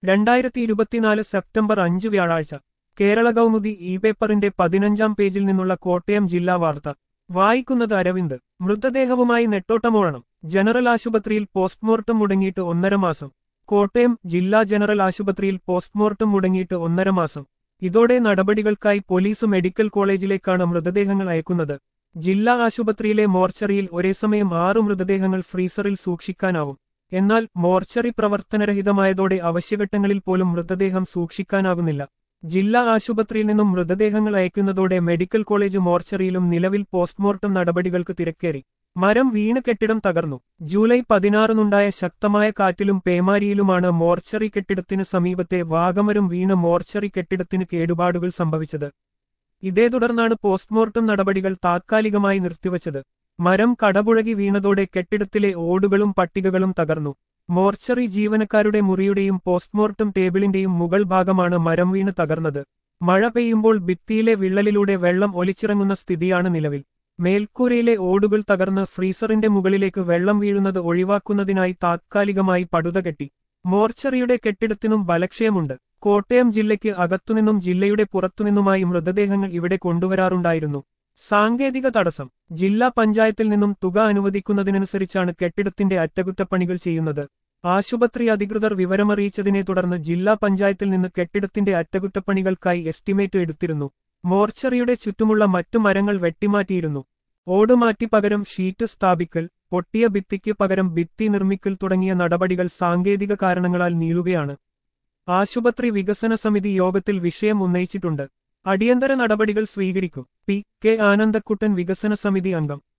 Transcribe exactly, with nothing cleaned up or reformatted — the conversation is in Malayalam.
രണ്ടായിരത്തി ഇരുപത്തിനാല് സെപ്റ്റംബർ അഞ്ച് വ്യാഴാഴ്ച കേരള കൗമുദി ഇ പേപ്പറിന്റെ പതിനഞ്ചാം പേജിൽ നിന്നുള്ള കോട്ടയം ജില്ലാ വാർത്ത വായിക്കുന്നത് അരവിന്ദ്. മൃതദേഹവുമായി നെട്ടോട്ടമോടണം. ജനറൽ ആശുപത്രിയിൽ പോസ്റ്റ്മോർട്ടം മുടങ്ങിയിട്ട് ഒന്നര മാസം. കോട്ടയം ജില്ലാ ജനറൽ ആശുപത്രിയിൽ പോസ്റ്റ്മോർട്ടം മുടങ്ങിയിട്ട് ഒന്നര മാസം. ഇതോടെ നടപടികൾക്കായി പോലീസ് മെഡിക്കൽ കോളേജിലേക്കാണ് മൃതദേഹങ്ങൾ അയക്കുന്നത്. ജില്ലാ ആശുപത്രിയിലെ മോർച്ചറിയിൽ ഒരേസമയം ആറു മൃതദേഹങ്ങൾ ഫ്രീസറിൽ സൂക്ഷിക്കാനാവും. എന്നാൽ മോർച്ചറി പ്രവർത്തനരഹിതമായതോടെ അവശ്യഘട്ടങ്ങളിൽ പോലും മൃതദേഹം സൂക്ഷിക്കാനാകുന്നില്ല. ജില്ലാ ആശുപത്രിയിൽ നിന്നും മൃതദേഹങ്ങൾ അയക്കുന്നതോടെ മെഡിക്കൽ കോളേജ് മോർച്ചറിയിലും നിലവിൽ പോസ്റ്റ്മോർട്ടം നടപടികൾക്ക് തിരക്കേറി. മരം വീണ് കെട്ടിടം തകർന്നു. ജൂലൈ പതിനാറിനുണ്ടായ ശക്തമായ കാറ്റിലും പേമാരിയിലുമാണ് മോർച്ചറി കെട്ടിടത്തിന് സമീപത്തെ വാഗമരം വീണ് മോർച്ചറി കെട്ടിടത്തിന് കേടുപാടുകൾ സംഭവിച്ചത്. ഇതേ തുടർന്നാണ് പോസ്റ്റ്മോർട്ടം നടപടികൾ താത്കാലികമായി നിർത്തിവച്ചത്. മരം കടപുഴകി വീണതോടെ കെട്ടിടത്തിലെ ഓടുകളും പട്ടികകളും തകർന്നു. മോർച്ചറി ജീവനക്കാരുടെ മുറിയുടെയും പോസ്റ്റ്മോർട്ടം ടേബിളിന്റെയും മുകൾ ഭാഗമാണ് മരം വീണ് തകർന്നത്. മഴ പെയ്യുമ്പോൾ ഭിത്തിയിലെ വിള്ളലിലൂടെ വെള്ളം ഒലിച്ചിറങ്ങുന്ന സ്ഥിതിയാണ് നിലവിൽ. മേൽക്കൂരയിലെ ഓടുകൾ തകർന്ന് ഫ്രീസറിന്റെ മുകളിലേക്ക് വെള്ളം വീഴുന്നത് ഒഴിവാക്കുന്നതിനായി താത്കാലികമായി പടുത കെട്ടി. മോർച്ചറിയുടെ കെട്ടിടത്തിനും ബലക്ഷയമുണ്ട്. കോട്ടയം ജില്ലയ്ക്ക് അകത്തുനിന്നും ജില്ലയുടെ പുറത്തുനിന്നുമായി മൃതദേഹങ്ങൾ ഇവിടെ കൊണ്ടുവരാറുണ്ടായിരുന്നു. സാങ്കേതിക തടസ്സം. ജില്ലാ പഞ്ചായത്തിൽ നിന്നും തുക അനുവദിക്കുന്നതിനനുസരിച്ചാണ് കെട്ടിടത്തിന്റെ അറ്റകുറ്റപ്പണികൾ ചെയ്യുന്നത്. ആശുപത്രി അധികൃതർ വിവരമറിയിച്ചതിനെ തുടർന്ന് ജില്ലാ പഞ്ചായത്തിൽ നിന്ന് കെട്ടിടത്തിന്റെ അറ്റകുറ്റപ്പണികൾക്കായി എസ്റ്റിമേറ്റ് എടുത്തിരുന്നു. മോർച്ചറിയുടെ ചുറ്റുമുള്ള മറ്റു മരങ്ങൾ വെട്ടിമാറ്റിയിരുന്നു. ഓട് മാറ്റി പകരം ഷീറ്റ് സ്ഥാപിക്കൽ, പൊട്ടിയ ഭിത്തിക്ക് പകരം ഭിത്തി നിർമ്മിക്കൽ തുടങ്ങിയ നടപടികൾ സാങ്കേതിക കാരണങ്ങളാൽ നീളുകയാണ്. ആശുപത്രി വികസന സമിതി യോഗത്തിൽ വിഷയം ഉന്നയിച്ചിട്ടുണ്ട്. അടിയന്തര നടപടികൾ സ്വീകരിക്കും. പി കെ ആനന്ദക്കുട്ടൻ വികസന സമിതി അംഗം.